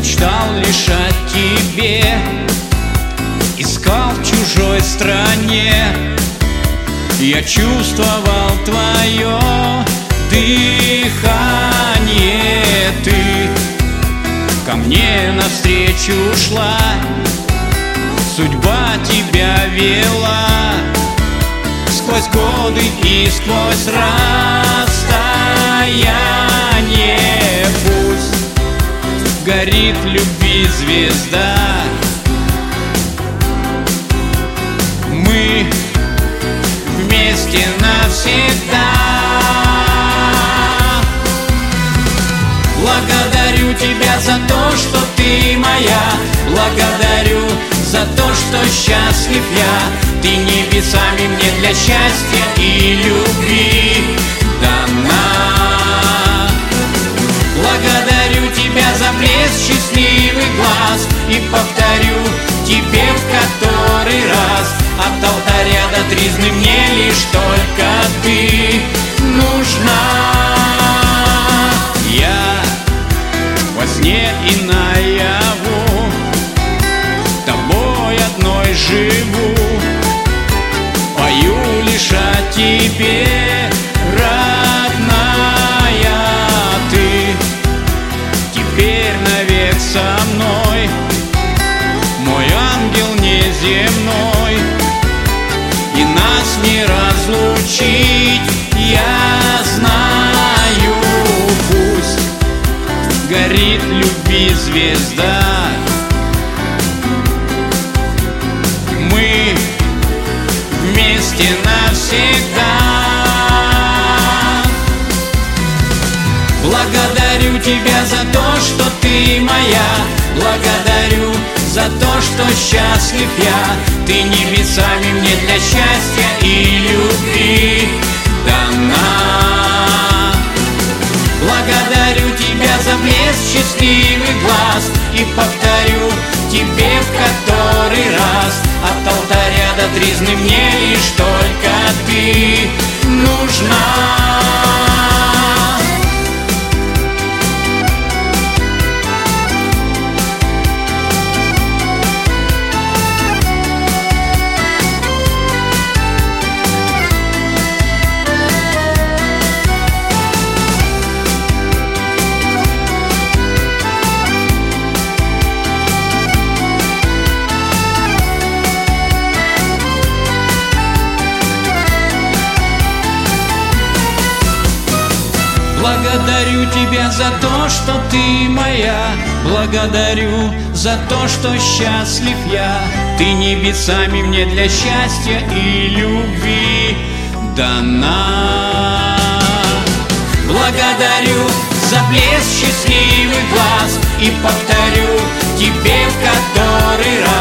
мечтал лишь о тебе, искал в чужой стране. Я чувствовал твое дыхание, ты ко мне навстречу шла, судьба тебя вела сквозь годы и сквозь расстояние. Пусть горит любви звезда, мы вместе навсегда. Благодарю тебя за то, что ты моя, благодарю за то, что счастлив я. Ты небесами мне для счастья и любви дана. Благодарю тебя за блеск счастливых глаз и повторю тебе в который раз: от алтаря до тризны мне лишь только ты нужна. Я во сне и наяву тобой одной живу, пою лишь о тебе, родная. Ты теперь навек со мной, мой ангел неземной, и нас не разлучить, я знаю. Пусть горит любви звезда, мы вместе навсегда. Благодарю тебя за то, что ты моя, благодарю за то, что счастлив я. Ты небесами мне для счастья и любви дана. Благодарю тебя за блеск счастливых глаз и повторю тебе в который раз: от алтаря до тризны мне лишь только ты нужна. Благодарю тебя за то, что ты моя, благодарю за то, что счастлив я. Ты небесами мне для счастья и любви дана. Благодарю за блеск счастливых глаз и повторю тебе в который раз: